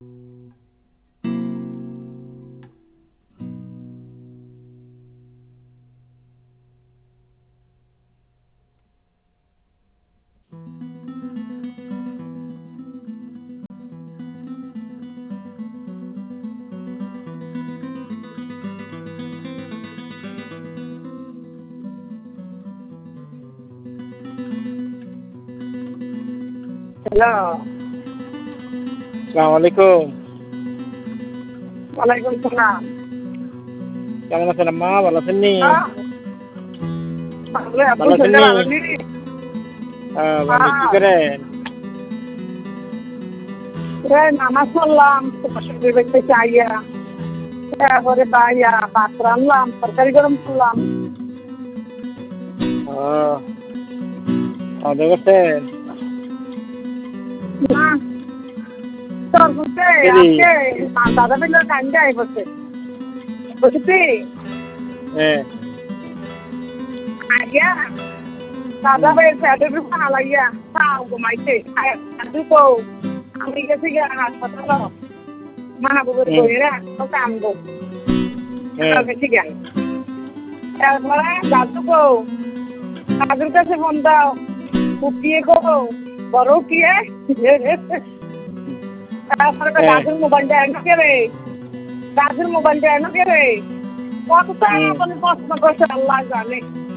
Hello. আসসালামু আলাইকুম। ওয়ালাইকুম সালাম। কেমন আছেন আম্মা? ভালো আছেন নি? আপু ভালো আছেন শরীরটা নি? ভালো নি? ভালো। কি করেন? নামাজ পড়লাম শরীর দেখতে চাইয়া, তারপরে বাইয়া ভাত রান্নলাম, তরকারি গরম করলাম। খাওয়া করছেন? না তোর বুঝতে আজকে দাদা বিলের কান্দে আই বসে বুঝছি হ্যাঁ। আইয়া দাদা ভাইয়ের পেটের উপর হালাইয়া তাও ঘুমাইছে আমি গেছি গিয়া হাসপাতাল মাহবুবের বইয়েরা ওকে আনবো গেছি গিয়া তারপরে দাদু কো দাদুর কাছে ফোন দাও উঠিয়ে গো বড় উঠিয়ে তারপরে দাদুর মোবাইলটা এনে কে রে দাদুর মোবাইলটা এনে কে রে কতটা কোনো প্রশ্ন করছে আল্লাহ জানে।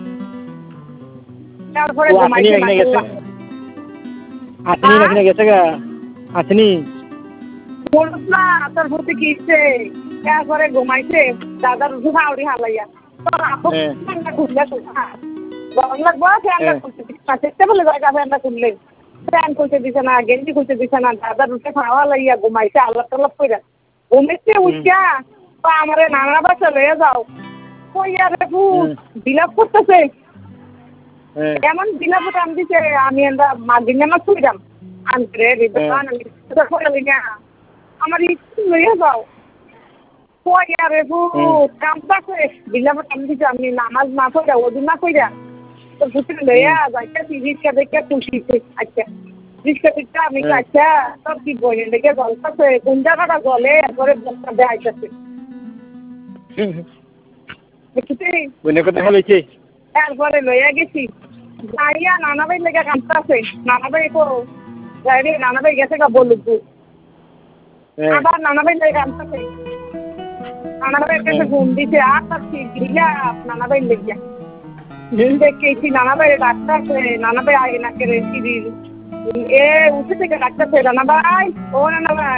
তারপরে তোর প্রতি কিসে তারপরে ঘুমাইছে দাদার উঠে হাওড়ি হালাইয়া তোর আপু খুললে গরম লাগবো ফ্যানটা খুলতে বলে জায়গা ফ্যানটা খুললে ফ্যান খুলতে দিছে না গেঞ্জি খুলতে দিছে না দাদার উঠে খাওয়া লাইয়া ঘুমাইছে আল্লাহ টাল্লাহ করে ঘুমাইছে উঠা আমার নানা বাসা লয়ে যাও কই আর বিলাপ করতেছে এমন বিলাপটা আমি দিছে আমি মাদিন নামাজ পড়লাম আনতে আমার ইচ্ছে লইয়া যাও কই আর কামতাছে বিলাপটা আমি দিছে আমি নামাজ না পড়া ওদিন না পড়া তো ভুতুরে লইয়া যাইতেছি রিক্সা দেখে খুশিছে আচ্ছা রিক্সা টিক্সা আমি আচ্ছা তোর কি বইয়ের লেগে গল্পছে কোন জায়গাটা গলে এরপরে বস্তা দেখাইতেছে তারপরে লইয়া গেছি যাইয়া নানা ভাই লেগে কাঁদতেছে নানা ভাই তো নানা ভাই গেছে গা বলুক আবার নানা ভাই লেগে কাঁদতেছে নানা ভাইয়ের কাছে ফোন দিছে আর তার দিলা নানা ভাই লেগে দেখেছি নানা ভাই ডাক্তারছে নানা ভাই আগে না করে সিঁড়ির উঠে থেকে ডাক্তারছে নানা ভাই ও নানা ভাই